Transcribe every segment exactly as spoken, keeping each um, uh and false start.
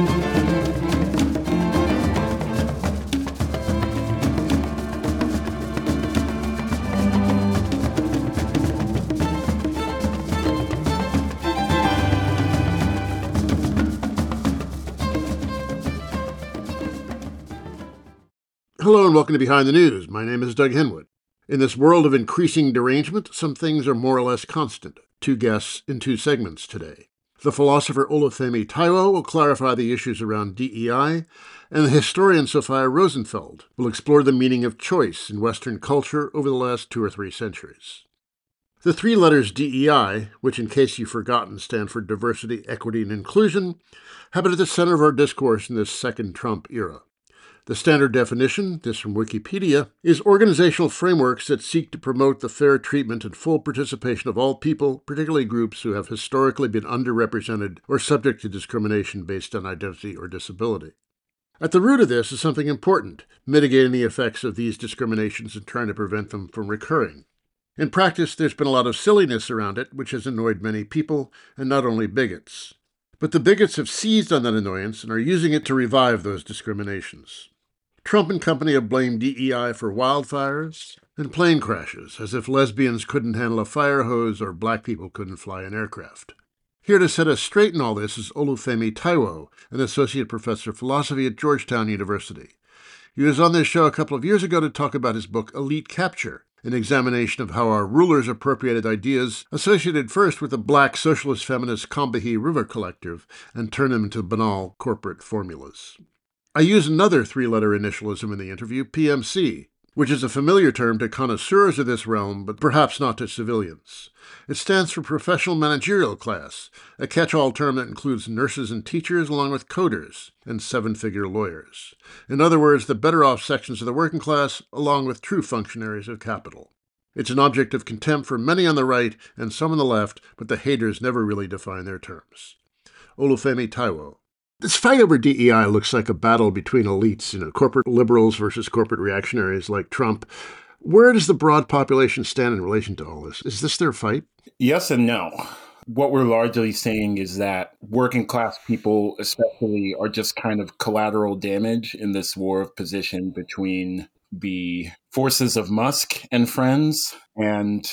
Hello and welcome to Behind the News. My name is Doug Henwood. In this world of increasing derangement, some things are more or less constant. Two guests in two segments today. The philosopher Olufemi Taiwo will clarify the issues around D E I, and the historian Sophia Rosenfeld will explore the meaning of choice in Western culture over the last two or three centuries. The three letters D E I, which in case you've forgotten stand for diversity, equity, and inclusion, have been at the center of our discourse in this second Trump era. The standard definition, this from Wikipedia, is organizational frameworks that seek to promote the fair treatment and full participation of all people, particularly groups who have historically been underrepresented or subject to discrimination based on identity or disability. At the root of this is something important, mitigating the effects of these discriminations and trying to prevent them from recurring. In practice, there's been a lot of silliness around it, which has annoyed many people, and not only bigots. But the bigots have seized on that annoyance and are using it to revive those discriminations. Trump and company have blamed D E I for wildfires and plane crashes, as if lesbians couldn't handle a fire hose or black people couldn't fly an aircraft. Here to set us straight in all this is Olufemi Taiwo, an associate professor of philosophy at Georgetown University. He was on this show a couple of years ago to talk about his book Elite Capture, an examination of how our rulers appropriated ideas associated first with the black socialist feminist Combahee River Collective and turned them into banal corporate formulas. I use another three-letter initialism in the interview, P M C, which is a familiar term to connoisseurs of this realm, but perhaps not to civilians. It stands for Professional Managerial Class, a catch-all term that includes nurses and teachers along with coders and seven-figure lawyers. In other words, the better-off sections of the working class, along with true functionaries of capital. It's an object of contempt for many on the right and some on the left, but the haters never really define their terms. Olufemi Taiwo. This fight over D E I looks like a battle between elites, you know, corporate liberals versus corporate reactionaries like Trump. Where does the broad population stand in relation to all this? Is this their fight? Yes and no. What we're largely saying is that working class people especially are just kind of collateral damage in this war of position between the forces of Musk and friends and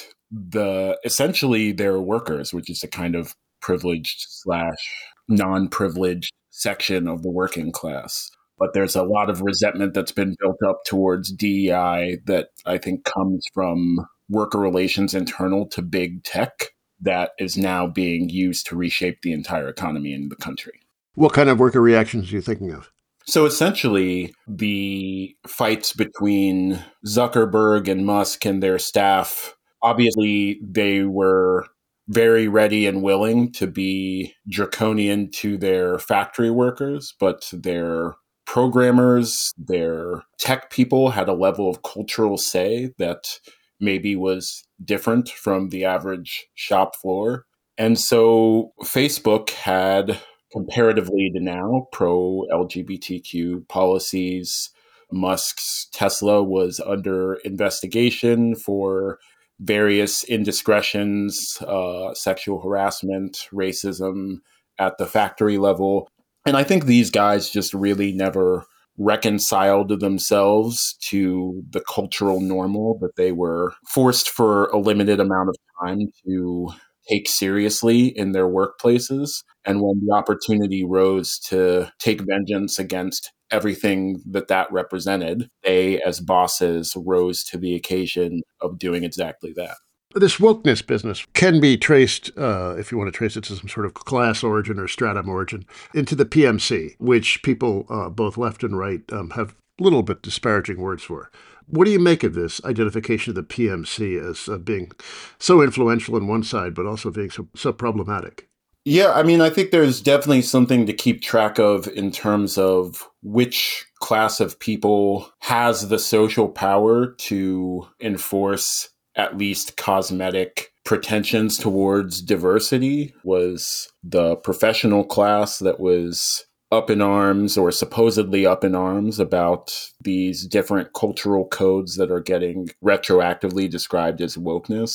the essentially their workers, which is a kind of privileged slash non-privileged section of the working class. But there's a lot of resentment that's been built up towards D E I that I think comes from worker relations internal to big tech that is now being used to reshape the entire economy in the country. What kind of worker reactions are you thinking of? So essentially, the fights between Zuckerberg and Musk and their staff, obviously they were very ready and willing to be draconian to their factory workers, but their programmers, their tech people had a level of cultural say that maybe was different from the average shop floor. And so Facebook had, comparatively to now, pro-L G B T Q policies. Musk's Tesla was under investigation for various indiscretions, uh, sexual harassment, racism at the factory level. And I think these guys just really never reconciled themselves to the cultural normal that they were forced for a limited amount of time to take seriously in their workplaces. And when the opportunity rose to take vengeance against everything that that represented, they, as bosses, rose to the occasion of doing exactly that. This wokeness business can be traced, uh, if you want to trace it to some sort of class origin or stratum origin, into the P M C, which people, uh, both left and right, um, have a little bit disparaging words for. What do you make of this identification of the P M C as uh, being so influential on one side, but also being so, so problematic? Yeah, I mean, I think there's definitely something to keep track of in terms of which class of people has the social power to enforce at least cosmetic pretensions towards diversity. Was the professional class that was up in arms or supposedly up in arms about these different cultural codes that are getting retroactively described as wokeness.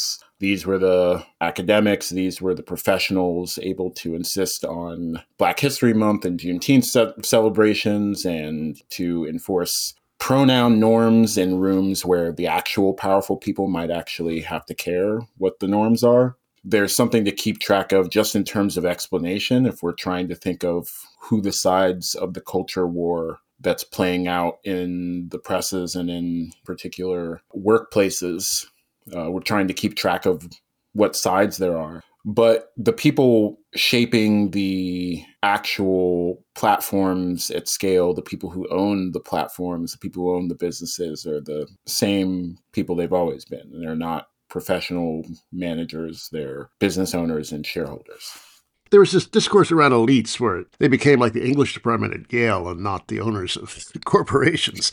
These were the academics, these were the professionals able to insist on Black History Month and Juneteenth ce- celebrations and to enforce pronoun norms in rooms where the actual powerful people might actually have to care what the norms are. There's something to keep track of just in terms of explanation if we're trying to think of who the sides of the culture war that's playing out in the presses and in particular workplaces. Uh, we're trying to keep track of what sides there are. But the people shaping the actual platforms at scale, the people who own the platforms, the people who own the businesses are the same people they've always been. And they're not professional managers, they're business owners and shareholders. There was this discourse around elites where they became like the English department at Yale and not the owners of corporations.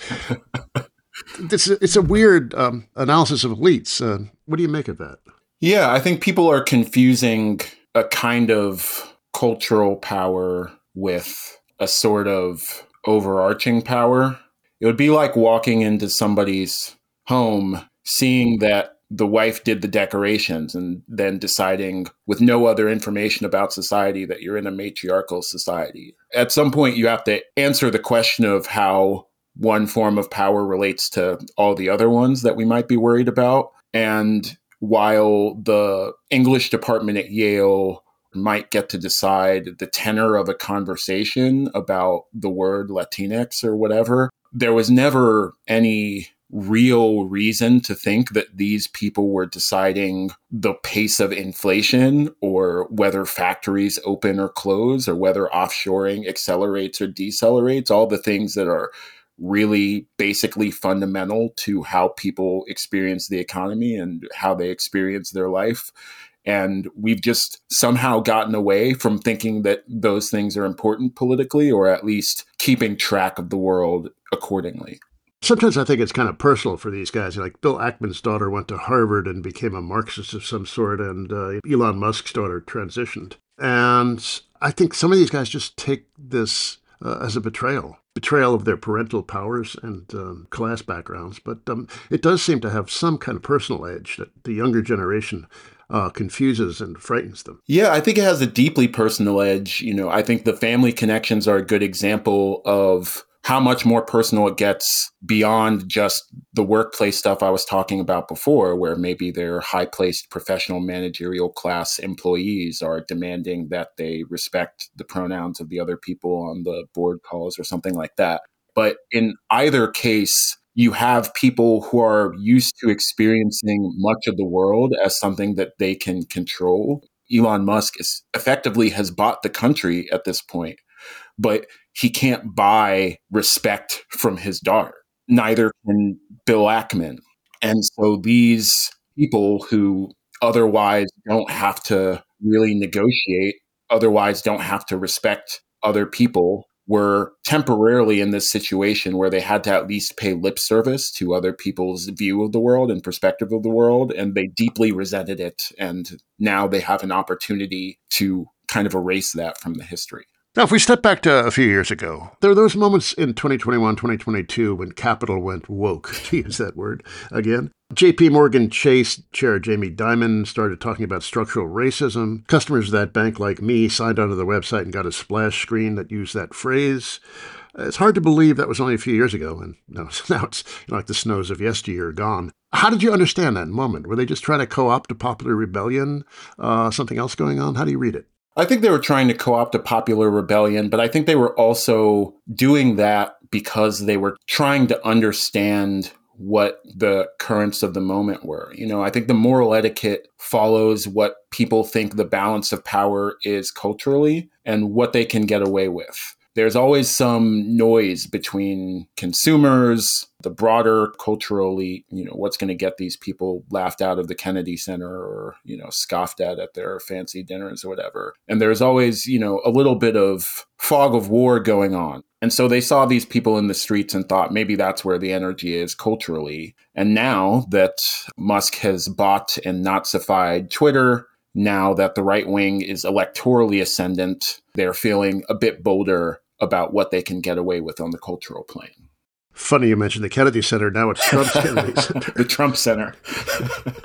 It's, it's a weird um, analysis of elites. Uh, what do you make of that? Yeah, I think people are confusing a kind of cultural power with a sort of overarching power. It would be like walking into somebody's home, seeing that the wife did the decorations and then deciding with no other information about society that you're in a matriarchal society. At some point, you have to answer the question of how one form of power relates to all the other ones that we might be worried about. And while the English department at Yale might get to decide the tenor of a conversation about the word Latinx or whatever, there was never any real reason to think that these people were deciding the pace of inflation or whether factories open or close or whether offshoring accelerates or decelerates, all the things that are really basically fundamental to how people experience the economy and how they experience their life. And we've just somehow gotten away from thinking that those things are important politically, or at least keeping track of the world accordingly. Sometimes I think it's kind of personal for these guys. Like Bill Ackman's daughter went to Harvard and became a Marxist of some sort, and uh, Elon Musk's daughter transitioned. And I think some of these guys just take this uh, as a betrayal, betrayal of their parental powers and um, class backgrounds. But um, it does seem to have some kind of personal edge that the younger generation uh, confuses and frightens them. Yeah, I think it has a deeply personal edge. You know, I think the family connections are a good example of how much more personal it gets beyond just the workplace stuff I was talking about before, where maybe their high-placed professional managerial class employees are demanding that they respect the pronouns of the other people on the board calls or something like that. But in either case, you have people who are used to experiencing much of the world as something that they can control. Elon Musk is effectively has bought the country at this point, but he can't buy respect from his daughter. Neither can Bill Ackman. And so these people who otherwise don't have to really negotiate, otherwise don't have to respect other people, were temporarily in this situation where they had to at least pay lip service to other people's view of the world and perspective of the world. And they deeply resented it. And now they have an opportunity to kind of erase that from the history. Now, if we step back to a few years ago, there were those moments in twenty twenty-one, twenty twenty-two when capital went woke, to use that word again. J P Morgan Chase Chair Jamie Dimon started talking about structural racism. Customers of that bank, like me, signed onto the website and got a splash screen that used that phrase. It's hard to believe that was only a few years ago, and now it's like the snows of yesteryear are gone. How did you understand that moment? Were they just trying to co-opt a popular rebellion? Uh, something else going on? How do you read it? I think they were trying to co-opt a popular rebellion, but I think they were also doing that because they were trying to understand what the currents of the moment were. You know, I think the moral etiquette follows what people think the balance of power is culturally and what they can get away with. There's always some noise between consumers, the broader cultural elite, you know, what's going to get these people laughed out of the Kennedy Center or, you know, scoffed at at their fancy dinners or whatever. And there's always, you know, a little bit of fog of war going on. And so they saw these people in the streets and thought maybe that's where the energy is culturally. And now that Musk has bought and Nazified Twitter, now that the right wing is electorally ascendant, they're feeling a bit bolder about what they can get away with on the cultural plane. Funny you mentioned the Kennedy Center. Now it's Trump's Kennedy Center. The Trump Center.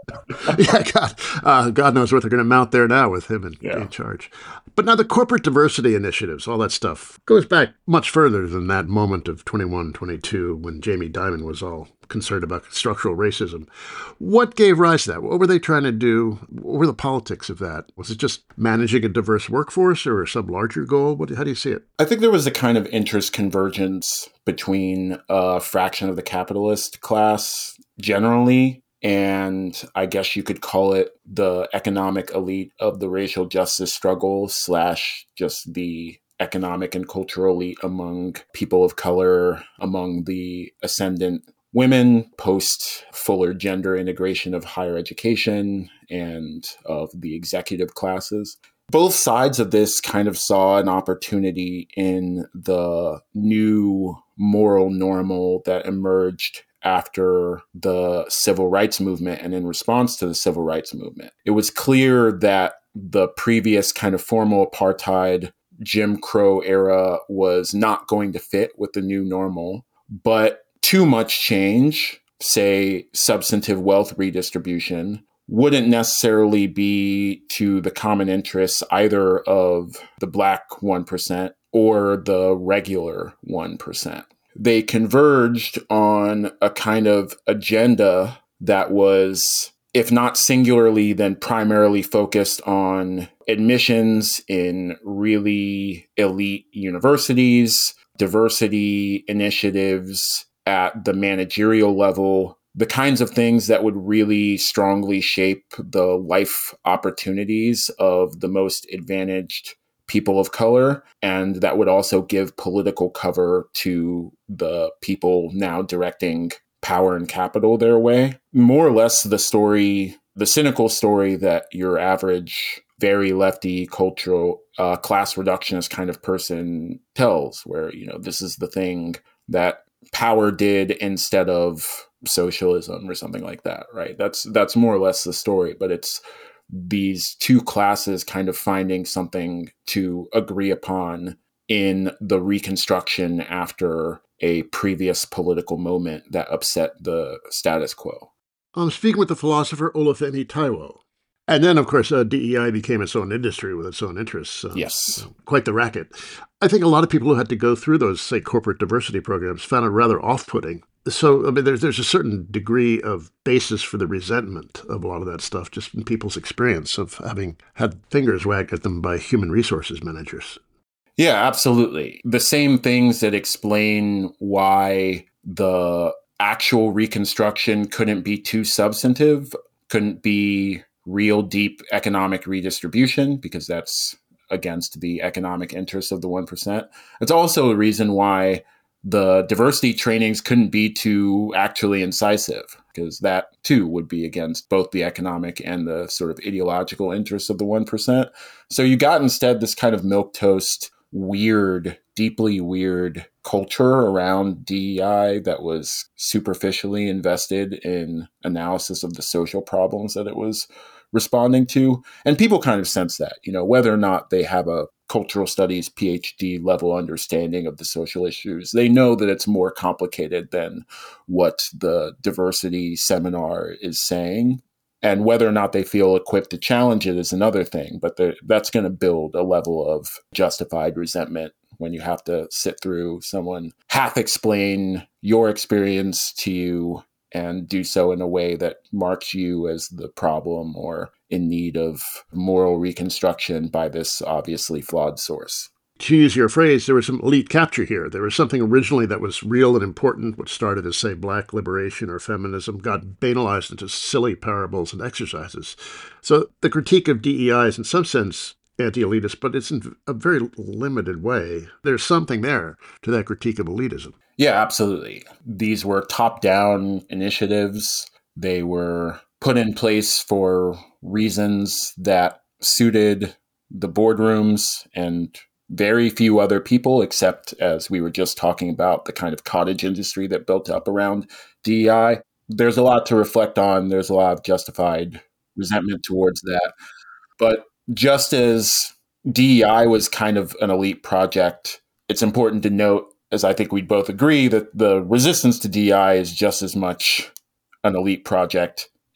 yeah, God, uh, God knows what they're going to mount there now with him in, Yeah. in charge. But now the corporate diversity initiatives, all that stuff, goes back much further than that moment of twenty-one, twenty-two when Jamie Dimon was all concerned about structural racism. What gave rise to that? What were they trying to do? What were the politics of that? Was it just managing a diverse workforce or some larger goal? What, how do you see it? I think there was a kind of interest convergence between a fraction of the capitalist class generally, and I guess you could call it the economic elite of the racial justice struggle slash just the economic and cultural elite among people of color, among the ascendant women post fuller gender integration of higher education and of the executive classes. Both sides of this kind of saw an opportunity in the new moral normal that emerged after the civil rights movement and in response to the civil rights movement. It was clear that the previous kind of formal apartheid Jim Crow era was not going to fit with the new normal, but too much change, say substantive wealth redistribution, wouldn't necessarily be to the common interests either of the Black one percent or the regular one percent. They converged on a kind of agenda that was, if not singularly, then primarily focused on admissions in really elite universities, diversity initiatives at the managerial level, the kinds of things that would really strongly shape the life opportunities of the most advantaged people of color, and that would also give political cover to the people now directing power and capital their way. More or less the story, the cynical story that your average, very lefty cultural uh, class reductionist kind of person tells, where, you know, this is the thing that power did instead of socialism or something like that, right? That's that's more or less the story, but it's these two classes kind of finding something to agree upon in the reconstruction after a previous political moment that upset the status quo. I'm speaking with the philosopher Olufemi Taiwo. And then, of course, uh, D E I became its own industry with its own interests. Uh, yes. Uh, quite the racket. I think a lot of people who had to go through those, say, corporate diversity programs found it rather off-putting. So, I mean, there's, there's a certain degree of basis for the resentment of a lot of that stuff, just in people's experience of having had fingers wagged at them by human resources managers. Yeah, absolutely. The same things that explain why the actual reconstruction couldn't be too substantive, couldn't be real deep economic redistribution, because that's against the economic interests of the one percent. It's also a reason why the diversity trainings couldn't be too actually incisive, because that too would be against both the economic and the sort of ideological interests of the one percent. So you got instead this kind of milquetoast, weird, deeply weird culture around D E I that was superficially invested in analysis of the social problems that it was responding to. And people kind of sense that, you know, whether or not they have a cultural studies PhD level understanding of the social issues, they know that it's more complicated than what the diversity seminar is saying. And whether or not they feel equipped to challenge it is another thing, but that's going to build a level of justified resentment when you have to sit through someone half explain your experience to you and do so in a way that marks you as the problem or in need of moral reconstruction by this obviously flawed source. To use your phrase, there was some elite capture here. There was something originally that was real and important, what started as, say, black liberation or feminism, got banalized into silly parables and exercises. So the critique of D E I is in some sense anti-elitist, but it's in a very limited way. There's something there to that critique of elitism. Yeah, absolutely. These were top-down initiatives. They were put in place for reasons that suited the boardrooms and very few other people, except, as we were just talking about, the kind of cottage industry that built up around D E I. There's a lot to reflect on. There's a lot of justified resentment towards that. But just as D E I was kind of an elite project, it's important to note, as I think we'd both agree, that the resistance to D E I is just as much an elite project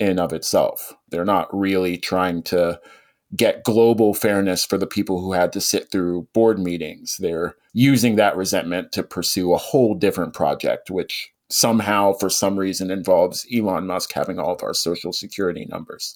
in of itself. They're not really trying to get global fairness for the people who had to sit through board meetings. They're using that resentment to pursue a whole different project, which somehow, for some reason, involves Elon Musk having all of our social security numbers.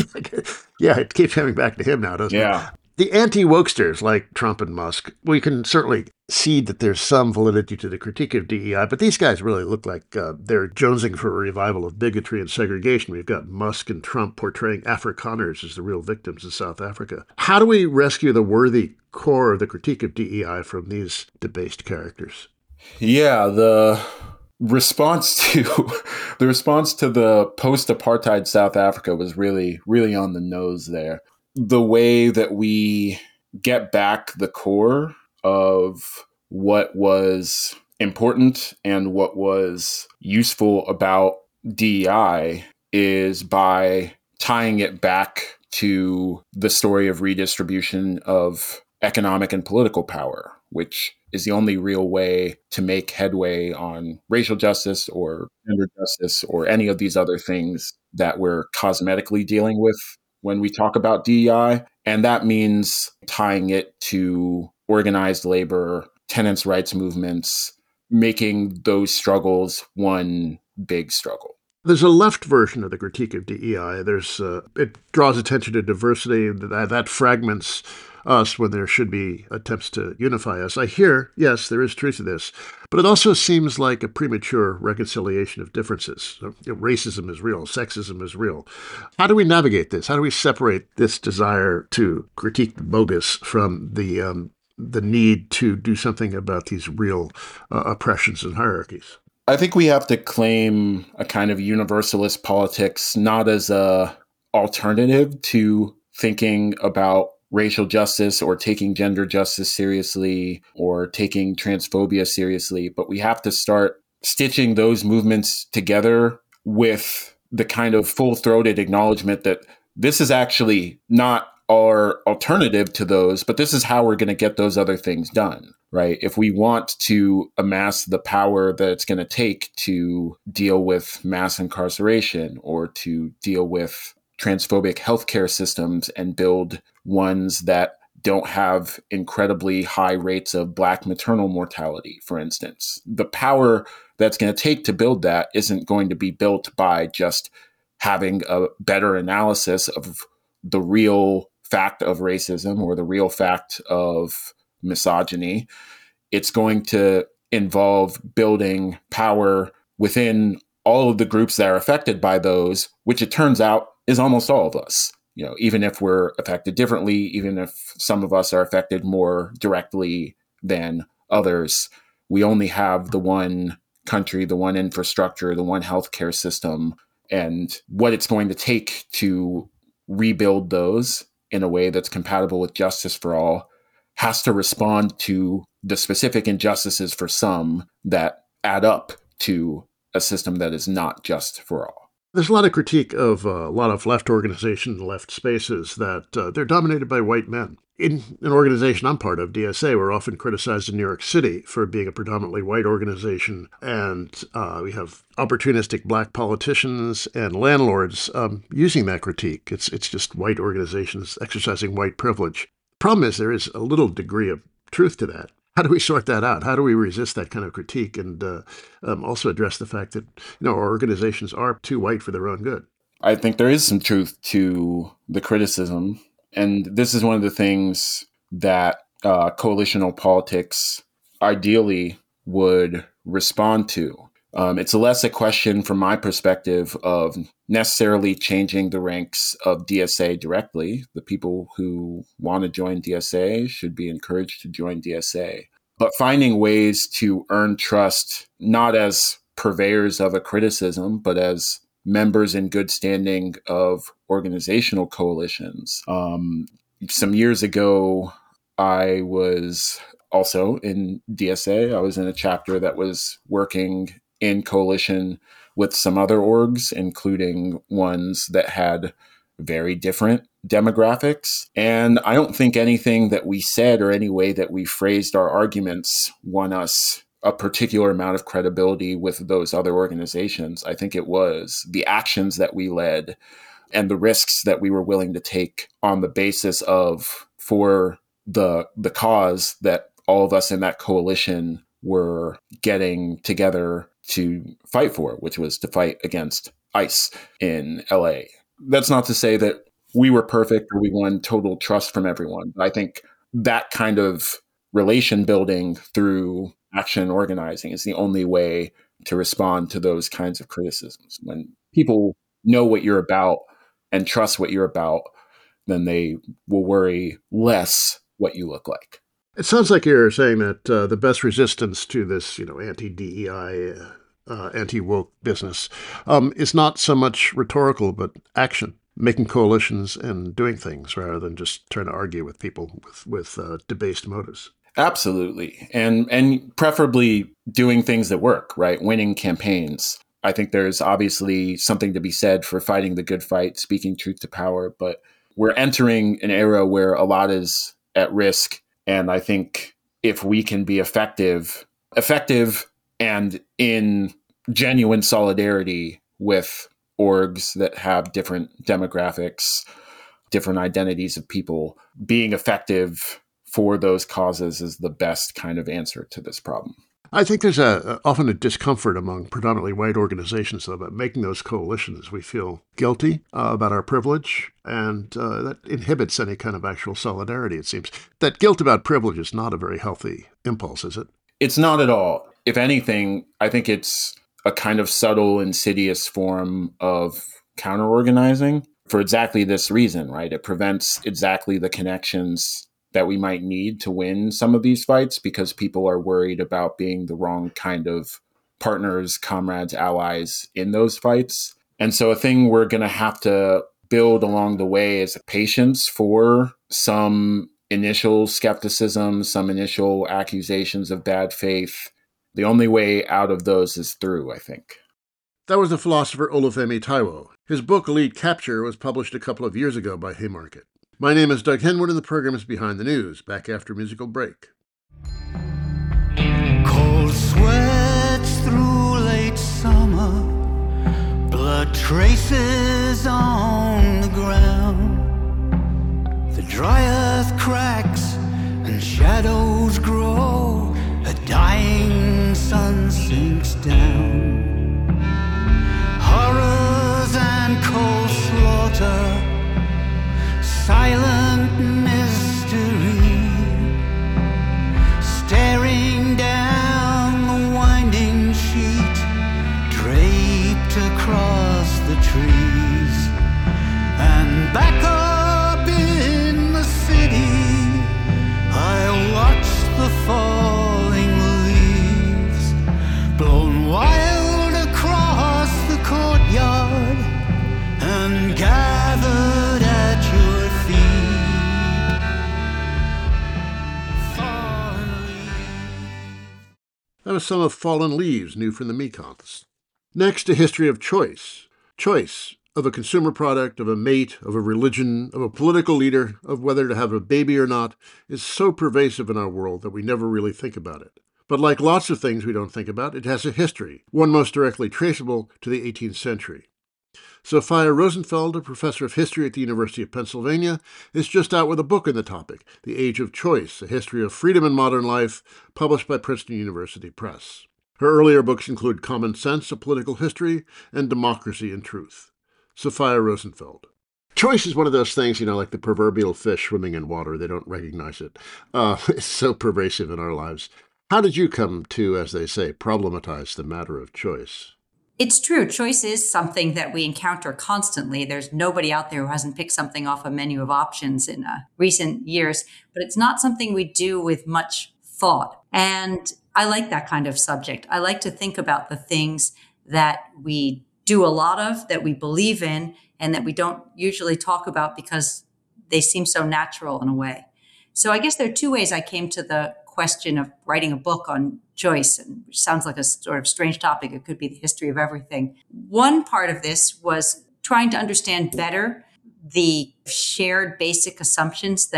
Yeah, it keeps coming back to him now, doesn't yeah. it? The anti-wokesters like Trump and Musk, we can certainly see that there's some validity to the critique of D E I, but these guys really look like uh, they're jonesing for a revival of bigotry and segregation. We've got Musk and Trump portraying Afrikaners as the real victims in South Africa. How do we rescue the worthy core of the critique of D E I from these debased characters? Yeah, the response to the response to the post-apartheid South Africa was really, really on the nose there. The way that we get back the core of what was important and what was useful about D E I is by tying it back to the story of redistribution of economic and political power, which is the only real way to make headway on racial justice or gender justice or any of these other things that we're cosmetically dealing with when we talk about D E I. And that means tying it to organized labor, tenants' rights movements, making those struggles one big struggle. There's a left version of the critique of D E I. There's uh, it draws attention to diversity, that, that fragments us when there should be attempts to unify us. I hear, yes, there is truth to this, but it also seems like a premature reconciliation of differences. You know, racism is real, sexism is real. How do we navigate this? How do we separate this desire to critique the bogus from the um, the need to do something about these real uh, oppressions and hierarchies? I think we have to claim a kind of universalist politics, not as a alternative to thinking about racial justice or taking gender justice seriously or taking transphobia seriously, but we have to start stitching those movements together with the kind of full-throated acknowledgement that this is actually not our alternative to those, but this is how we're going to get those other things done, right? If we want to amass the power that it's going to take to deal with mass incarceration or to deal with transphobic healthcare systems and build ones that don't have incredibly high rates of Black maternal mortality, for instance. The power that's going to take to build that isn't going to be built by just having a better analysis of the real fact of racism or the real fact of misogyny. It's going to involve building power within all of the groups that are affected by those, which it turns out is almost all of us. You know, even if we're affected differently, even if some of us are affected more directly than others, we only have the one country, the one infrastructure, the one healthcare system, and what it's going to take to rebuild those in a way that's compatible with justice for all has to respond to the specific injustices for some that add up to a system that is not just for all. There's a lot of critique of uh, a lot of left organizations, left spaces, that uh, they're dominated by white men. In an organization I'm part of, D S A, we're often criticized in New York City for being a predominantly white organization, and uh, we have opportunistic Black politicians and landlords um, using that critique. It's it's just white organizations exercising white privilege. Problem is, there is a little degree of truth to that. How do we sort that out? How do we resist that kind of critique and uh, um, also address the fact that, you know, our organizations are too white for their own good? I think there is some truth to the criticism. And this is one of the things that uh, coalitional politics ideally would respond to. Um, it's less a question from my perspective of necessarily changing the ranks of D S A directly. The people who want to join D S A should be encouraged to join D S A. But finding ways to earn trust, not as purveyors of a criticism, but as members in good standing of organizational coalitions. Um, some years ago, I was also in D S A. I was in a chapter that was working in coalition with some other orgs, including ones that had very different demographics. And I don't think anything that we said or any way that we phrased our arguments won us a particular amount of credibility with those other organizations. I think it was the actions that we led and the risks that we were willing to take on the basis of for the the cause that all of us in that coalition were getting together to fight for, which was to fight against ICE in L A. That's not to say that we were perfect or we won total trust from everyone. I think that kind of relation building through action and organizing is the only way to respond to those kinds of criticisms. When people know what you're about and trust what you're about, then they will worry less what you look like. It sounds like you're saying that uh, the best resistance to this, you know, anti-D E I, uh, anti-woke business um, is not so much rhetorical, but action, making coalitions and doing things rather than just trying to argue with people with, with uh, debased motives. Absolutely. And and preferably doing things that work, right? Winning campaigns. I think there's obviously something to be said for fighting the good fight, speaking truth to power, but we're entering an era where a lot is at risk. And I think if we can be effective, effective and in genuine solidarity with orgs that have different demographics, different identities of people, being effective for those causes is the best kind of answer to this problem. I think there's a, often a discomfort among predominantly white organizations though, about making those coalitions. We feel guilty uh, about our privilege, and uh, that inhibits any kind of actual solidarity, it seems. That guilt about privilege is not a very healthy impulse, is it? It's not at all. If anything, I think it's a kind of subtle, insidious form of counter-organizing for exactly this reason, right? It prevents exactly the connections that we might need to win some of these fights because people are worried about being the wrong kind of partners, comrades, allies in those fights. And so a thing we're going to have to build along the way is patience for some initial skepticism, some initial accusations of bad faith. The only way out of those is through, I think. That was the philosopher Olufemi Taiwo. His book, Elite Capture, was published a couple of years ago by Haymarket. My name is Doug Henwood, and the program is Behind the News, back after a musical break. Cold sweats through late summer, blood traces on the ground. The dry earth cracks and shadows grow, a dying sun sinks down. Horrors and cold slaughter, silent mystery, staring down the winding sheet, draped across the trees. And back up in the city, I watch the falling leaves, blown wild across the courtyard and gathered at your That was some of Fallen Leaves, new from the Mekons. Next, a history of choice. Choice of a consumer product, of a mate, of a religion, of a political leader, of whether to have a baby or not, is so pervasive in our world that we never really think about it. But like lots of things we don't think about, it has a history, one most directly traceable to the eighteenth century. Sophia Rosenfeld, a professor of history at the University of Pennsylvania, is just out with a book on the topic, The Age of Choice, A History of Freedom in Modern Life, published by Princeton University Press. Her earlier books include Common Sense, A Political History, and Democracy and Truth. Sophia Rosenfeld. Choice is one of those things, you know, like the proverbial fish swimming in water. They don't recognize it. Uh, it's so pervasive in our lives. How did you come to, as they say, problematize the matter of choice? It's true. Choice is something that we encounter constantly. There's nobody out there who hasn't picked something off a menu of options in uh, recent years, but it's not something we do with much thought. And I like that kind of subject. I like to think about the things that we do a lot of, that we believe in, and that we don't usually talk about because they seem so natural in a way. So I guess there are two ways I came to the question of writing a book on choice, and which sounds like a sort of strange topic. It could be the history of everything. One part of this was trying to understand better the shared basic assumptions that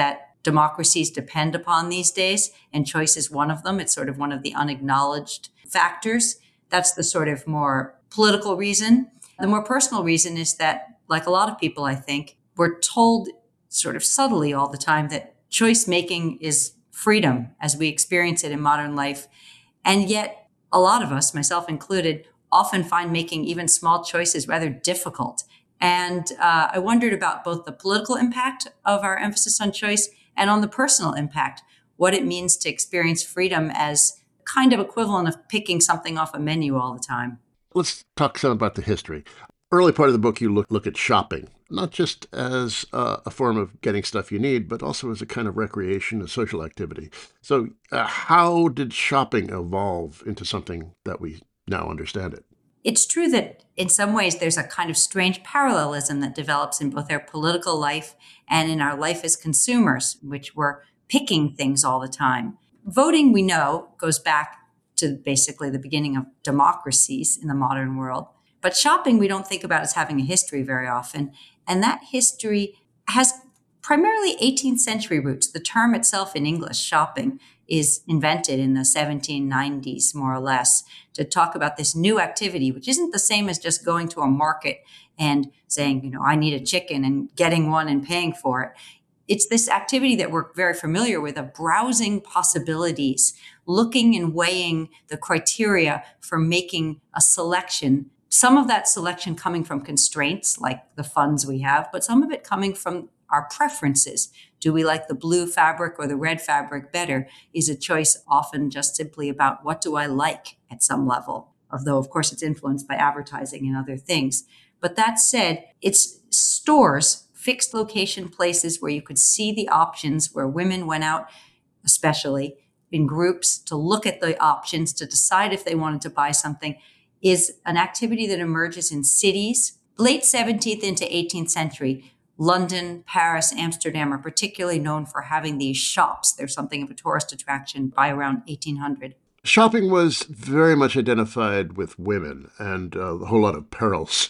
democracies depend upon these days, and choice is one of them. It's sort of one of the unacknowledged factors. That's the sort of more political reason. The more personal reason is that, like a lot of people, I think, we're told sort of subtly all the time that choice making is freedom as we experience it in modern life. And yet a lot of us, myself included, often find making even small choices rather difficult. And uh, I wondered about both the political impact of our emphasis on choice and on the personal impact, what it means to experience freedom as kind of equivalent of picking something off a menu all the time. Let's talk some about the history. Early part of the book, you look, look at shopping, not just as uh, a form of getting stuff you need, but also as a kind of recreation, a social activity. So uh, how did shopping evolve into something that we now understand it? It's true that in some ways there's a kind of strange parallelism that develops in both our political life and in our life as consumers, which we're picking things all the time. Voting, we know, goes back to basically the beginning of democracies in the modern world. But shopping, we don't think about as having a history very often. And that history has primarily eighteenth century roots. The term itself in English, shopping, is invented in the seventeen nineties, more or less, to talk about this new activity, which isn't the same as just going to a market and saying, you know, I need a chicken and getting one and paying for it. It's this activity that we're very familiar with of browsing possibilities, looking and weighing the criteria for making a selection. Some of that selection coming from constraints like the funds we have, but some of it coming from our preferences. Do we like the blue fabric or the red fabric better? Is a choice often just simply about what do I like at some level, although of course it's influenced by advertising and other things. But that said, it's stores, fixed location places where you could see the options, where women went out, especially in groups, to look at the options, to decide if they wanted to buy something, is an activity that emerges in cities. Late seventeenth into eighteenth century, London, Paris, Amsterdam are particularly known for having these shops. They're something of a tourist attraction by around eighteen hundred. Shopping was very much identified with women and uh, a whole lot of perils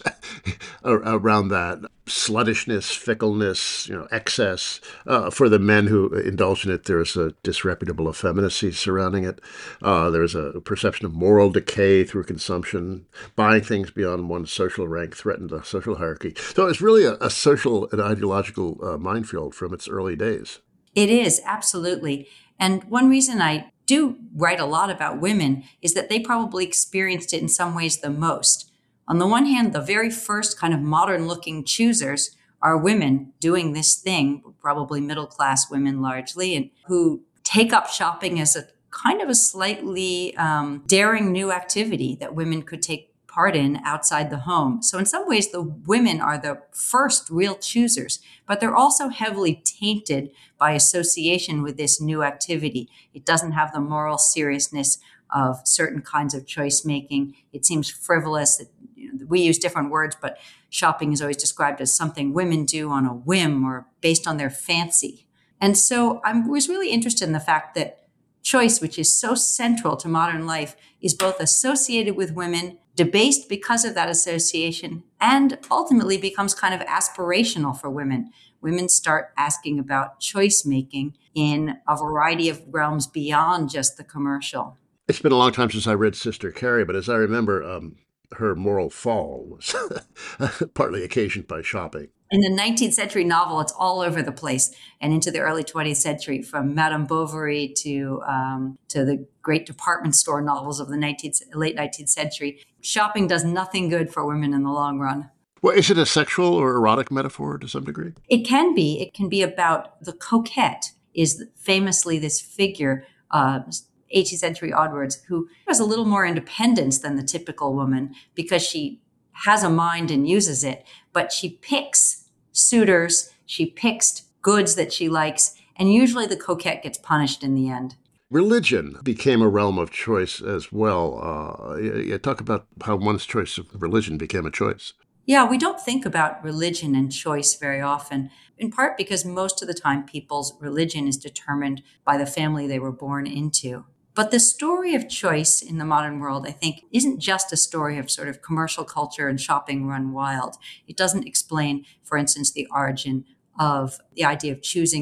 around that. Sluttishness, fickleness, you know, excess. Uh, for the men who indulge in it, there's a disreputable effeminacy surrounding it. Uh, there's a perception of moral decay through consumption. Buying things beyond one's social rank threatened the social hierarchy. So it's really a, a social and ideological uh, minefield from its early days. It is, absolutely. And one reason I do write a lot about women is that they probably experienced it in some ways the most. On the one hand, the very first kind of modern looking choosers are women doing this thing, probably middle class women largely, and who take up shopping as a kind of a slightly um, daring new activity that women could take part in outside the home. So in some ways, the women are the first real choosers, but they're also heavily tainted by association with this new activity. It doesn't have the moral seriousness of certain kinds of choice making. It seems frivolous. It, you know, we use different words, but shopping is always described as something women do on a whim or based on their fancy. And so I was really interested in the fact that choice, which is so central to modern life, is both associated with women, debased because of that association, and ultimately becomes kind of aspirational for women. Women start asking about choice making in a variety of realms beyond just the commercial. It's been a long time since I read Sister Carrie, but as I remember, um, her moral fall was partly occasioned by shopping. In the nineteenth century novel, it's all over the place, and into the early twentieth century, from Madame Bovary to um, to the great department store novels of the nineteenth, late nineteenth century. Shopping does nothing good for women in the long run. Well, is it a sexual or erotic metaphor to some degree? It can be. It can be about the coquette, is famously this figure, uh, eighteenth century onwards, who has a little more independence than the typical woman because she has a mind and uses it, but she picks suitors, she picks goods that she likes, and usually the coquette gets punished in the end. Religion became a realm of choice as well. Uh, you, you talk about how one's choice of religion became a choice. Yeah, we don't think about religion and choice very often, in part because most of the time people's religion is determined by the family they were born into. But the story of choice in the modern world, I think, isn't just a story of sort of commercial culture and shopping run wild. It doesn't explain, for instance, the origin of the idea of choosing your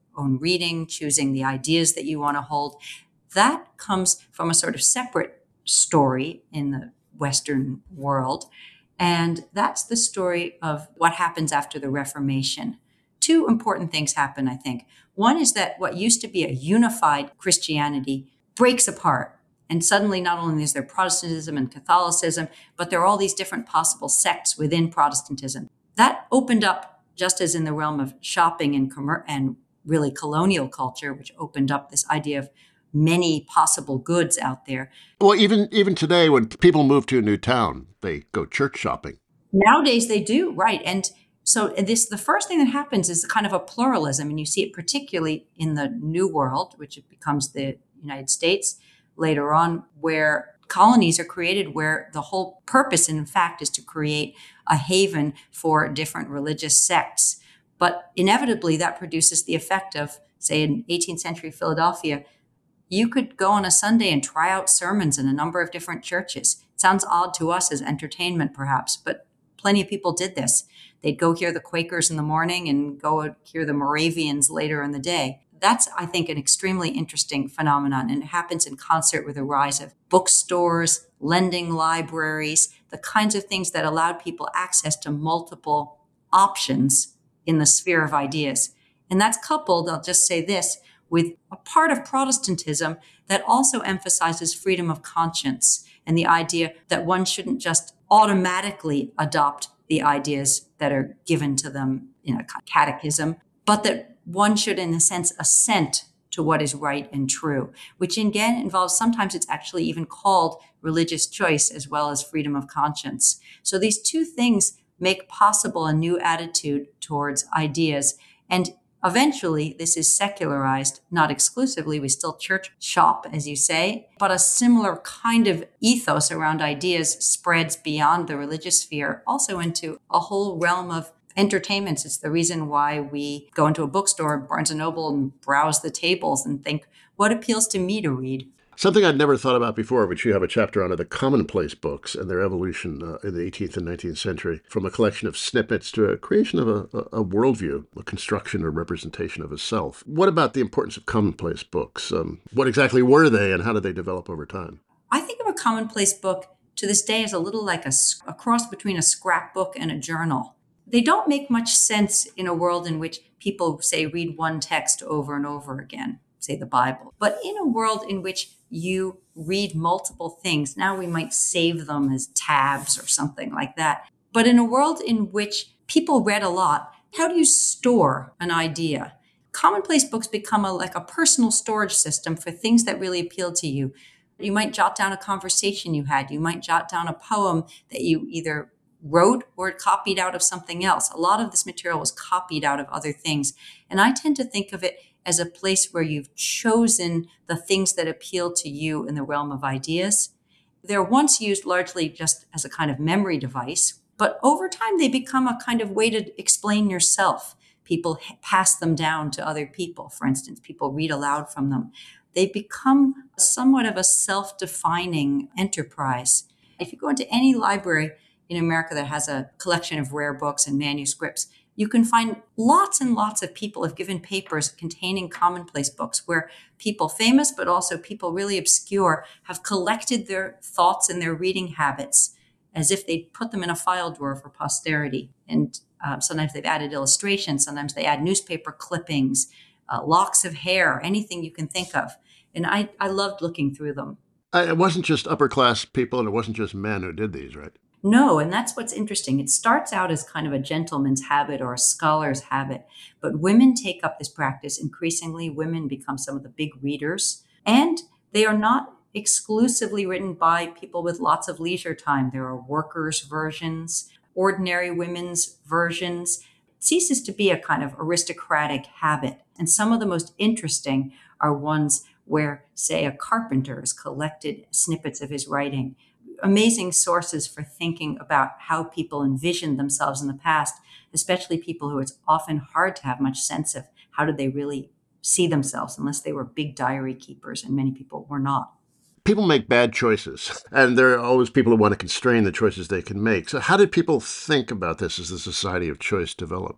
own reading, choosing the ideas that you want to hold. That comes from a sort of separate story in the Western world. And that's the story of what happens after the Reformation. Two important things happen, I think. One is that what used to be a unified Christianity breaks apart. And suddenly, not only is there Protestantism and Catholicism, but there are all these different possible sects within Protestantism. That opened up, just as in the realm of shopping and, commer- and really colonial culture, which opened up this idea of many possible goods out there. Well, even even today, when people move to a new town, they go church shopping. Nowadays, they do, right. And so this, the first thing that happens is kind of a pluralism, and you see it particularly in the New World, which it becomes the United States later on, where colonies are created where the whole purpose, in fact, is to create a haven for different religious sects. But inevitably, that produces the effect of, say, in eighteenth century Philadelphia, you could go on a Sunday and try out sermons in a number of different churches. It sounds odd to us as entertainment, perhaps, but plenty of people did this. They'd go hear the Quakers in the morning and go hear the Moravians later in the day. That's, I think, an extremely interesting phenomenon, and it happens in concert with the rise of bookstores, lending libraries, the kinds of things that allowed people access to multiple options in the sphere of ideas. And that's coupled, I'll just say this, with a part of Protestantism that also emphasizes freedom of conscience and the idea that one shouldn't just automatically adopt the ideas that are given to them in a catechism, but that one should, in a sense, assent to what is right and true, which again involves, sometimes it's actually even called religious choice as well as freedom of conscience. So these two things make possible a new attitude towards ideas. And eventually, this is secularized, not exclusively. We still church shop, as you say, but a similar kind of ethos around ideas spreads beyond the religious sphere, also into a whole realm of entertainments. It's the reason why we go into a bookstore, Barnes and Noble, and browse the tables and think, what appeals to me to read? Something I'd never thought about before, which you have a chapter on, are the commonplace books and their evolution uh, in the eighteenth and nineteenth century, from a collection of snippets to a creation of a, a, a worldview, a construction or representation of a self. What about the importance of commonplace books? Um, what exactly were they, and how did they develop over time? I think of a commonplace book to this day as a little like a, a cross between a scrapbook and a journal. They don't make much sense in a world in which people, say, read one text over and over again, say the Bible. But in a world in which you read multiple things, now we might save them as tabs or something like that. But in a world in which people read a lot, how do you store an idea? Commonplace books become a, like a personal storage system for things that really appeal to you. You might jot down a conversation you had. You might jot down a poem that you either wrote or copied out of something else. A lot of this material was copied out of other things. And I tend to think of it as a place where you've chosen the things that appeal to you in the realm of ideas. They're once used largely just as a kind of memory device, but over time they become a kind of way to explain yourself. People pass them down to other people. For instance, people read aloud from them. They become somewhat of a self-defining enterprise. If you go into any library in America that has a collection of rare books and manuscripts, you can find lots and lots of people have given papers containing commonplace books where people famous, but also people really obscure, have collected their thoughts and their reading habits as if they put them in a file drawer for posterity. And uh, sometimes they've added illustrations. Sometimes they add newspaper clippings, uh, locks of hair, anything you can think of. And I, I loved looking through them. It wasn't just upper-class people, and it wasn't just men who did these, right? No, and that's what's interesting. It starts out as kind of a gentleman's habit or a scholar's habit, but women take up this practice. Increasingly, women become some of the big readers, and they are not exclusively written by people with lots of leisure time. There are workers' versions, ordinary women's versions. It ceases to be a kind of aristocratic habit, and some of the most interesting are ones where, say, a carpenter has collected snippets of his writing. Amazing sources for thinking about how people envisioned themselves in the past, especially people who it's often hard to have much sense of how did they really see themselves unless they were big diary keepers, and many people were not. People make bad choices, and there are always people who want to constrain the choices they can make. So how did people think about this as the society of choice developed?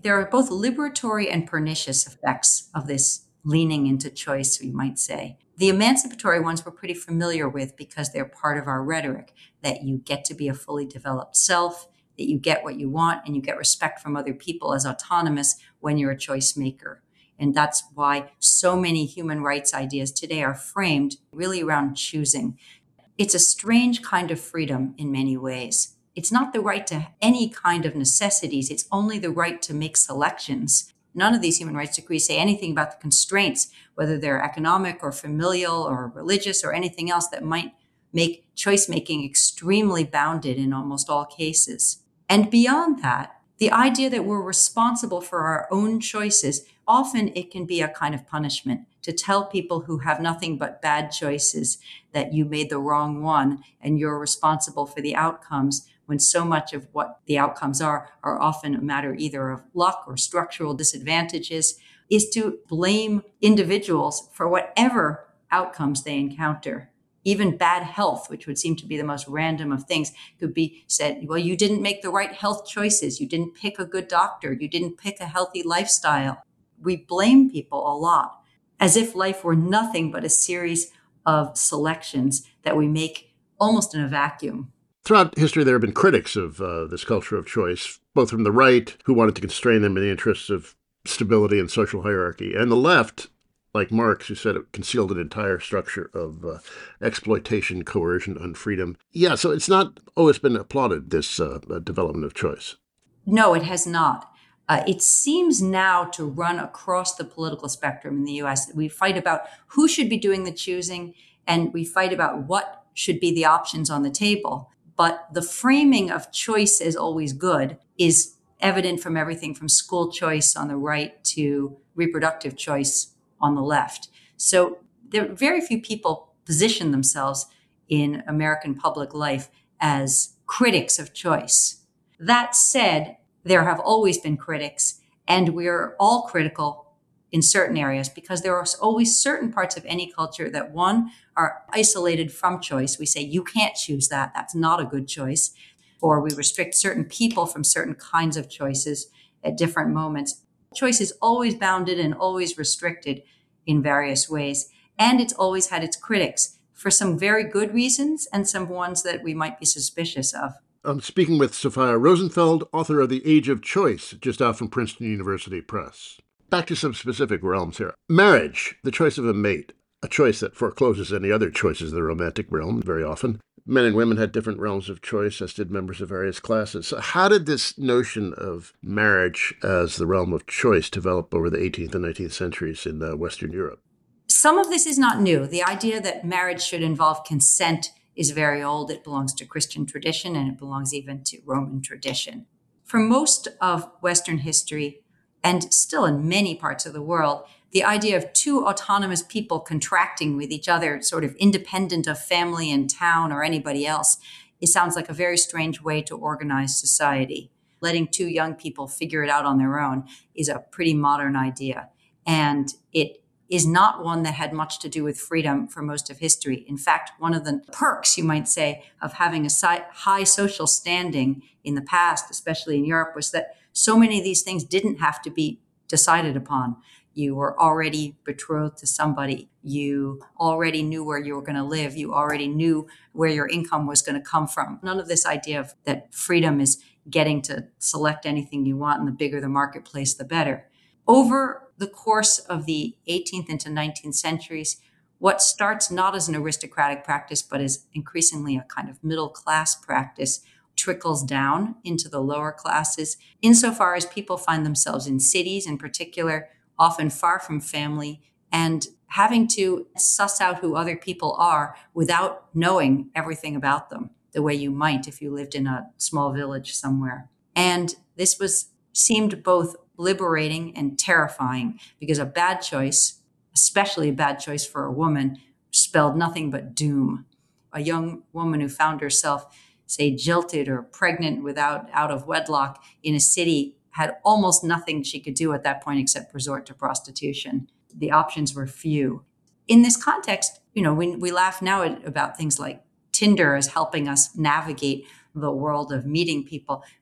There are both liberatory and pernicious effects of this leaning into choice, you might say. The emancipatory ones we're pretty familiar with because they're part of our rhetoric, that you get to be a fully developed self, that you get what you want, and you get respect from other people as autonomous when you're a choice maker. And that's why so many human rights ideas today are framed really around choosing. It's a strange kind of freedom in many ways. It's not the right to any kind of necessities. It's only the right to make selections. None of these human rights decrees say anything about the constraints, whether they're economic or familial or religious or anything else that might make choice making extremely bounded in almost all cases. And beyond that, the idea that we're responsible for our own choices, often it can be a kind of punishment to tell people who have nothing but bad choices that you made the wrong one and you're responsible for the outcomes, when so much of what the outcomes are are often a matter either of luck or structural disadvantages, is to blame individuals for whatever outcomes they encounter. Even bad health, which would seem to be the most random of things, could be said, well, you didn't make the right health choices. You didn't pick a good doctor. You didn't pick a healthy lifestyle. We blame people a lot, as if life were nothing but a series of selections that we make almost in a vacuum. Throughout history, there have been critics of uh, this culture of choice, both from the right, who wanted to constrain them in the interests of stability and social hierarchy, and the left, like Marx, who said it concealed an entire structure of uh, exploitation, coercion, unfreedom. Yeah, so it's not always been applauded, this uh, development of choice. No, it has not. Uh, it seems now to run across the political spectrum in the U S. We fight about who should be doing the choosing, and we fight about what should be the options on the table. But the framing of choice as always good is evident from everything from school choice on the right to reproductive choice on the left. So there very few people position themselves in American public life as critics of choice. That said, there have always been critics, and we're all critical in certain areas because there are always certain parts of any culture that, one, are isolated from choice. We say, you can't choose that. That's not a good choice. Or we restrict certain people from certain kinds of choices at different moments. Choice is always bounded and always restricted in various ways. And it's always had its critics for some very good reasons and some ones that we might be suspicious of. I'm speaking with Sophia Rosenfeld, author of The Age of Choice, just out from Princeton University Press. Back to some specific realms here. Marriage, the choice of a mate, a choice that forecloses any other choices in the romantic realm very often. Men and women had different realms of choice, as did members of various classes. So how did this notion of marriage as the realm of choice develop over the eighteenth and nineteenth centuries in uh, Western Europe? Some of this is not new. The idea that marriage should involve consent is very old. It belongs to Christian tradition, and it belongs even to Roman tradition. For most of Western history, and still in many parts of the world, the idea of two autonomous people contracting with each other, sort of independent of family and town or anybody else, it sounds like a very strange way to organize society. Letting two young people figure it out on their own is a pretty modern idea. And it is not one that had much to do with freedom for most of history. In fact, one of the perks, you might say, of having a high social standing in the past, especially in Europe, was that so many of these things didn't have to be decided upon. You were already betrothed to somebody. You already knew where you were going to live. You already knew where your income was going to come from. None of this idea of that freedom is getting to select anything you want, and the bigger the marketplace, the better. Over the course of the eighteenth into nineteenth centuries, what starts not as an aristocratic practice, but is increasingly a kind of middle class practice, trickles down into the lower classes, insofar as people find themselves in cities in particular, often far from family, and having to suss out who other people are without knowing everything about them, the way you might if you lived in a small village somewhere. And this was seemed both liberating and terrifying, because a bad choice, especially a bad choice for a woman, spelled nothing but doom. A young woman who found herself, say, jilted or pregnant without out of wedlock in a city had almost nothing she could do at that point except resort to prostitution. The options were few. In this context, you know, we, we laugh now at, about things like Tinder as helping us navigate the world of meeting people.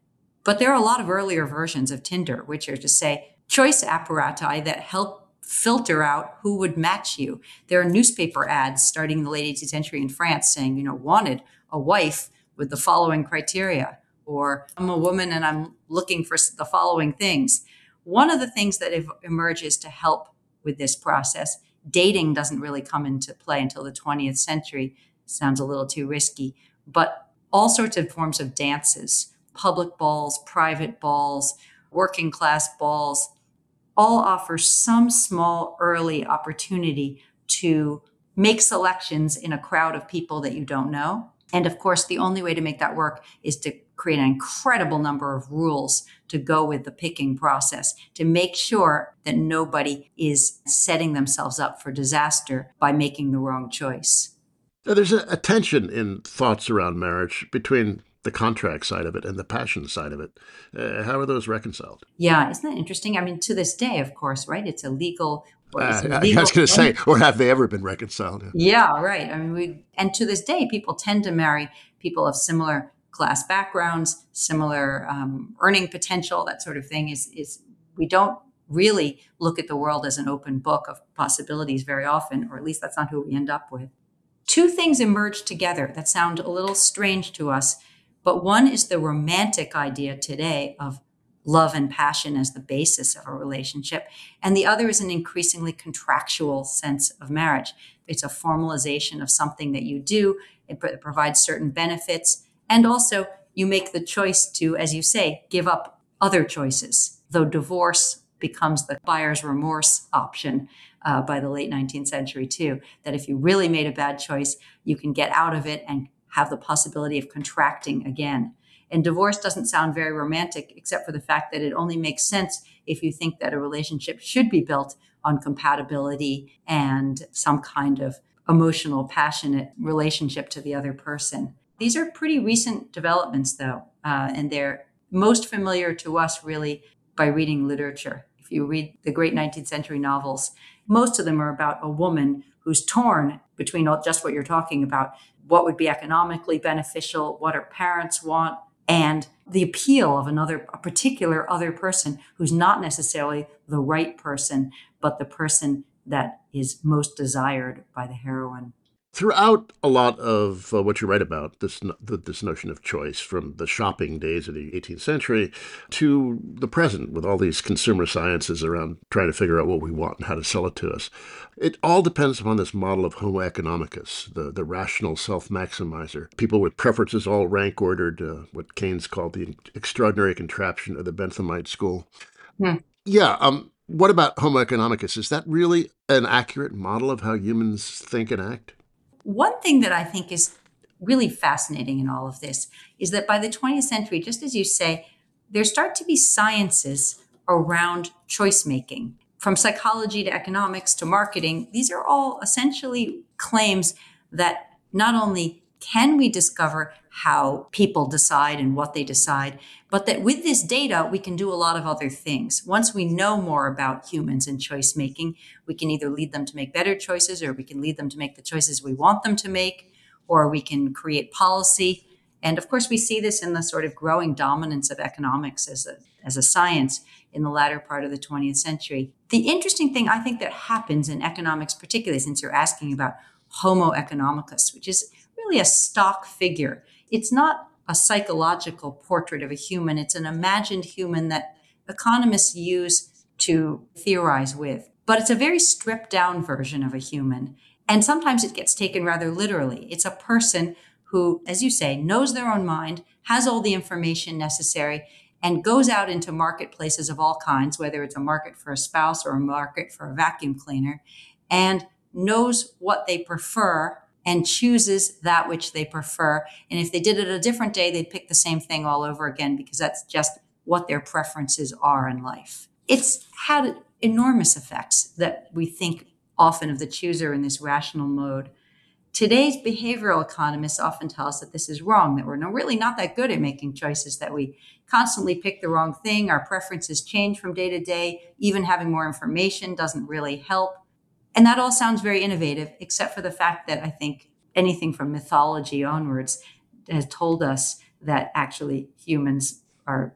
But there are a lot of earlier versions of Tinder, which are to say choice apparati that help filter out who would match you. There are newspaper ads starting in the late eighteenth century in France saying, you know, wanted a wife with the following criteria, or I'm a woman and I'm looking for the following things. One of the things that emerges to help with this process, dating doesn't really come into play until the twentieth century. Sounds a little too risky, but all sorts of forms of dances, public balls, private balls, working class balls, all offer some small early opportunity to make selections in a crowd of people that you don't know. And of course, the only way to make that work is to create an incredible number of rules to go with the picking process, to make sure that nobody is setting themselves up for disaster by making the wrong choice. Now, there's a, a tension in thoughts around marriage between the contract side of it and the passion side of it. Uh, how are those reconciled? Yeah, isn't that interesting? I mean, to this day, of course, right? It's illegal. Uh, I was going to say, or have they ever been reconciled? Yeah, right. I mean, we, and to this day, people tend to marry people of similar class backgrounds, similar um, earning potential, that sort of thing. Is is we don't really look at the world as an open book of possibilities very often, or at least that's not who we end up with. Two things emerge together that sound a little strange to us, but one is the romantic idea today of love and passion as the basis of a relationship, and the other is an increasingly contractual sense of marriage. It's a formalization of something that you do. It provides certain benefits, and also you make the choice to, as you say, give up other choices, though divorce becomes the buyer's remorse option uh, by the late nineteenth century too, that if you really made a bad choice, you can get out of it and have the possibility of contracting again. And divorce doesn't sound very romantic, except for the fact that it only makes sense if you think that a relationship should be built on compatibility and some kind of emotional, passionate relationship to the other person. These are pretty recent developments, though, uh, and they're most familiar to us really by reading literature. If you read the great nineteenth century novels, most of them are about a woman who's torn between all, just what you're talking about, what would be economically beneficial, what her parents want, and the appeal of another, a particular other person who's not necessarily the right person, but the person that is most desired by the heroine. Throughout a lot of uh, what you write about, this this notion of choice, from the shopping days of the eighteenth century to the present, with all these consumer sciences around trying to figure out what we want and how to sell it to us, it all depends upon this model of homo economicus, the, the rational self-maximizer. People with preferences all rank-ordered, uh, what Keynes called the extraordinary contraption of the Benthamite school. Hmm. Yeah, um, what about homo economicus? Is that really an accurate model of how humans think and act? One thing that I think is really fascinating in all of this is that by the twentieth century, just as you say, there start to be sciences around choice making. From psychology to economics to marketing, these are all essentially claims that not only can we discover how people decide and what they decide, but that with this data, we can do a lot of other things. Once we know more about humans and choice making, we can either lead them to make better choices, or we can lead them to make the choices we want them to make, or we can create policy. And of course, we see this in the sort of growing dominance of economics as a, as a science in the latter part of the twentieth century. The interesting thing I think that happens in economics, particularly since you're asking about homo economicus, which is really a stock figure. It's not a psychological portrait of a human. It's an imagined human that economists use to theorize with. But it's a very stripped down version of a human. And sometimes it gets taken rather literally. It's a person who, as you say, knows their own mind, has all the information necessary, and goes out into marketplaces of all kinds, whether it's a market for a spouse or a market for a vacuum cleaner, and knows what they prefer and chooses that which they prefer. And if they did it a different day, they'd pick the same thing all over again, because that's just what their preferences are in life. It's had enormous effects that we think often of the chooser in this rational mode. Today's behavioral economists often tell us that this is wrong, that we're no, really not that good at making choices, that we constantly pick the wrong thing, our preferences change from day to day, even having more information doesn't really help. And that all sounds very innovative, except for the fact that I think anything from mythology onwards has told us that actually humans are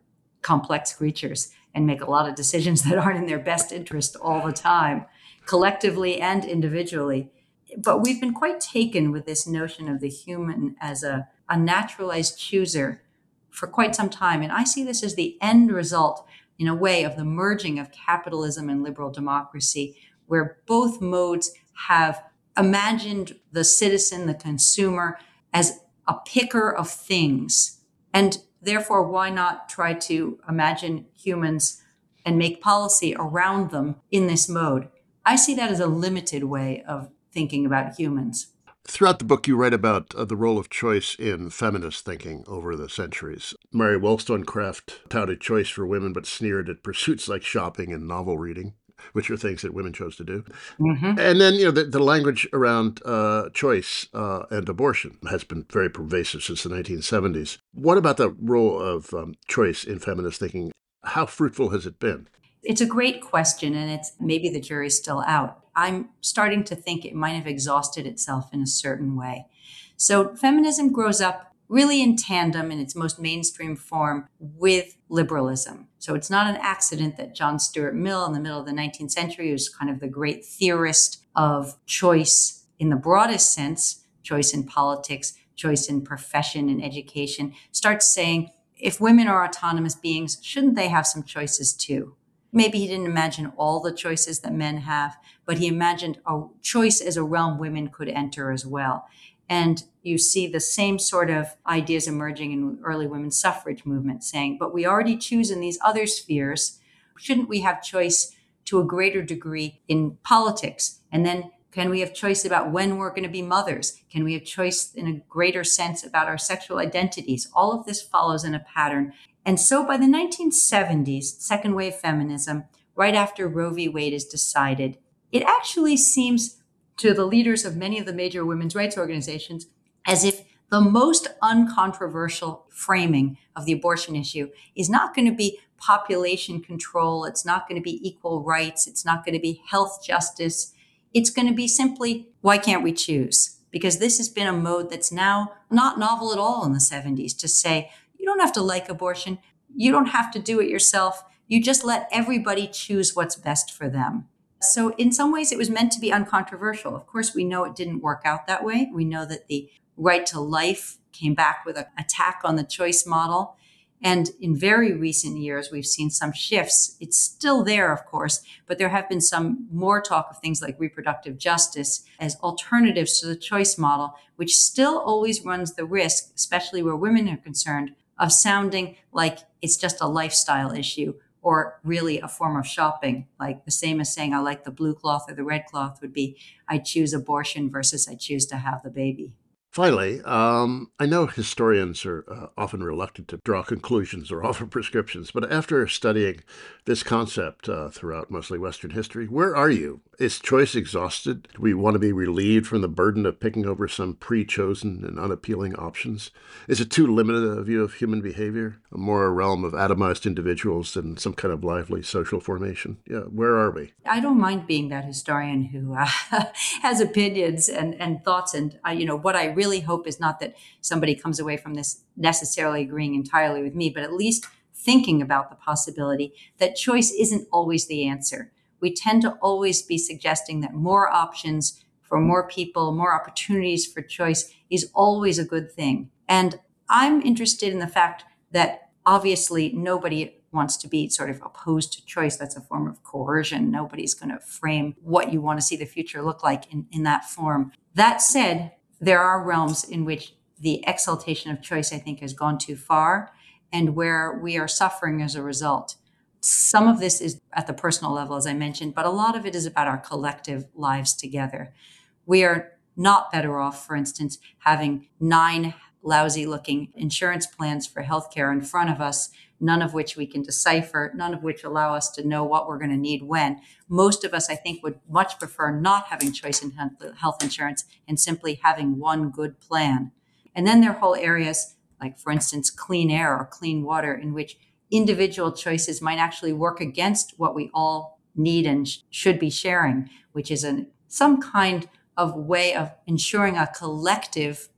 complex creatures and make a lot of decisions that aren't in their best interest all the time, collectively and individually. But we've been quite taken with this notion of the human as a, a naturalized chooser for quite some time. And I see this as the end result, in a way, of the merging of capitalism and liberal democracy, where both modes have imagined the citizen, the consumer, as a picker of things. And therefore, why not try to imagine humans and make policy around them in this mode? I see that as a limited way of thinking about humans. Throughout the book, you write about uh, the role of choice in feminist thinking over the centuries. Mary Wollstonecraft touted choice for women, but sneered at pursuits like shopping and novel reading, which are things that women chose to do. Mm-hmm. And then, you know, the, the language around uh, choice uh, and abortion has been very pervasive since the nineteen seventies. What about the role of um, choice in feminist thinking? How fruitful has it been? It's a great question, and it's maybe the jury's still out. I'm starting to think it might have exhausted itself in a certain way. So feminism grows up really in tandem in its most mainstream form with liberalism. So it's not an accident that John Stuart Mill in the middle of the nineteenth century was kind of the great theorist of choice in the broadest sense, choice in politics, choice in profession and education, starts saying, if women are autonomous beings, shouldn't they have some choices too? Maybe he didn't imagine all the choices that men have, but he imagined a choice as a realm women could enter as well. And you see the same sort of ideas emerging in early women's suffrage movement, saying, but we already choose in these other spheres. Shouldn't we have choice to a greater degree in politics? And then can we have choice about when we're going to be mothers? Can we have choice in a greater sense about our sexual identities? All of this follows in a pattern. And so by the nineteen seventies, second wave feminism, right after Roe v. Wade is decided, it actually seems to the leaders of many of the major women's rights organizations as if the most uncontroversial framing of the abortion issue is not going to be population control. It's not going to be equal rights. It's not going to be health justice. It's going to be simply, why can't we choose? Because this has been a mode that's now not novel at all in the seventies to say, you don't have to like abortion. You don't have to do it yourself. You just let everybody choose what's best for them. So in some ways, it was meant to be uncontroversial. Of course, we know it didn't work out that way. We know that the right to life came back with an attack on the choice model. And in very recent years, we've seen some shifts. It's still there, of course, but there have been some more talk of things like reproductive justice as alternatives to the choice model, which still always runs the risk, especially where women are concerned, of sounding like it's just a lifestyle issue or really a form of shopping, like the same as saying I like the blue cloth or the red cloth would be I choose abortion versus I choose to have the baby. Finally, um, I know historians are uh, often reluctant to draw conclusions or offer prescriptions, but after studying this concept uh, throughout mostly Western history, where are you? Is choice exhausted? Do we want to be relieved from the burden of picking over some pre-chosen and unappealing options? Is it too limited a view of human behavior, a more a realm of atomized individuals than some kind of lively social formation? Yeah, where are we? I don't mind being that historian who uh, has opinions and, and thoughts. And, uh, you know, what I really hope is not that somebody comes away from this necessarily agreeing entirely with me, but at least thinking about the possibility that choice isn't always the answer. We tend to always be suggesting that more options for more people, more opportunities for choice is always a good thing. And I'm interested in the fact that obviously nobody wants to be sort of opposed to choice. That's a form of coercion. Nobody's going to frame what you want to see the future look like in, in that form. That said, there are realms in which the exaltation of choice, I think, has gone too far and where we are suffering as a result. Some of this is at the personal level, as I mentioned, but a lot of it is about our collective lives together. We are not better off, for instance, having nine lousy-looking insurance plans for healthcare in front of us, none of which we can decipher, none of which allow us to know what we're going to need when. Most of us, I think, would much prefer not having choice in health insurance and simply having one good plan. And then there are whole areas like, for instance, clean air or clean water, in which individual choices might actually work against what we all need and sh- should be sharing, which is an, some kind of way of ensuring a collective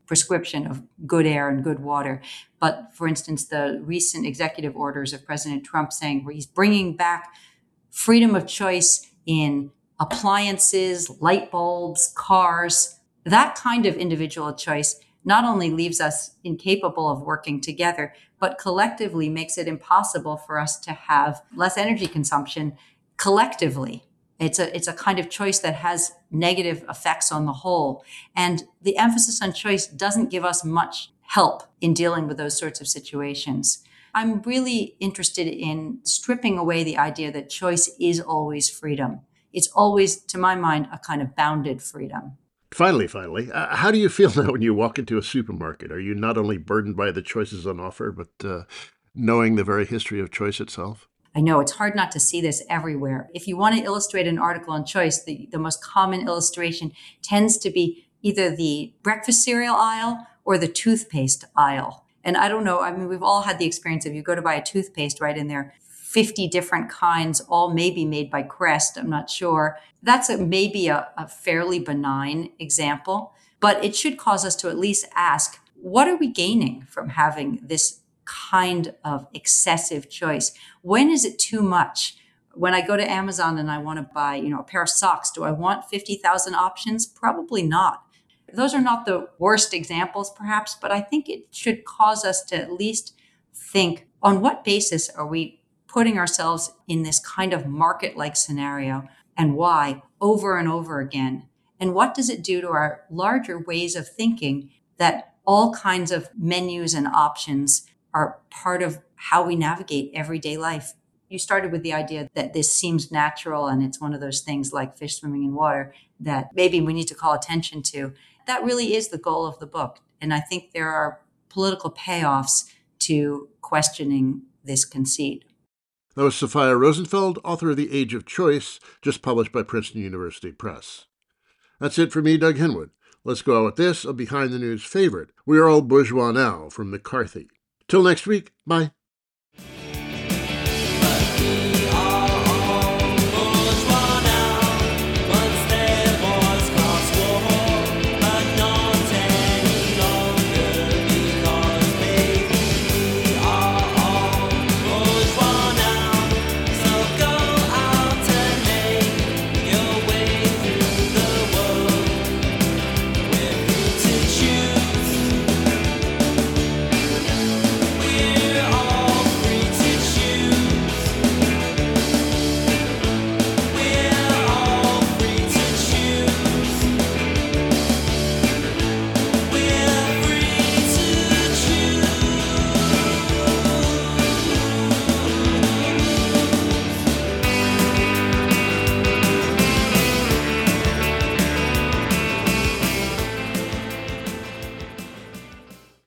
prescription of good air and good water. But for instance, the recent executive orders of President Trump saying where he's bringing back freedom of choice in appliances, light bulbs, cars, that kind of individual choice not only leaves us incapable of working together, but collectively makes it impossible for us to have less energy consumption collectively. It's a, it's a kind of choice that has negative effects on the whole. And the emphasis on choice doesn't give us much help in dealing with those sorts of situations. I'm really interested in stripping away the idea that choice is always freedom. It's always, to my mind, a kind of bounded freedom. Finally, finally, uh, how do you feel now when you walk into a supermarket? Are you not only burdened by the choices on offer, but uh, knowing the very history of choice itself? I know it's hard not to see this everywhere. If you want to illustrate an article on choice, the, the most common illustration tends to be either the breakfast cereal aisle or the toothpaste aisle. And I don't know, I mean, we've all had the experience of you go to buy a toothpaste, right, and there are fifty different kinds, all maybe made by Crest, I'm not sure. That's a, maybe a, a fairly benign example, but it should cause us to at least ask, what are we gaining from having this kind of excessive choice? When is it too much? When I go to Amazon and I want to buy, you know, a pair of socks, do I want fifty thousand options? Probably not. Those are not the worst examples, perhaps, but I think it should cause us to at least think, on what basis are we putting ourselves in this kind of market-like scenario, and why, over and over again? And what does it do to our larger ways of thinking that all kinds of menus and options are part of how we navigate everyday life? You started with the idea that this seems natural and it's one of those things like fish swimming in water that maybe we need to call attention to. That really is the goal of the book. And I think there are political payoffs to questioning this conceit. That was Sophia Rosenfeld, author of The Age of Choice, just published by Princeton University Press. That's it for me, Doug Henwood. Let's go out with this, a behind-the-news favorite, We Are All Bourgeois Now, from McCarthy. Till next week, bye.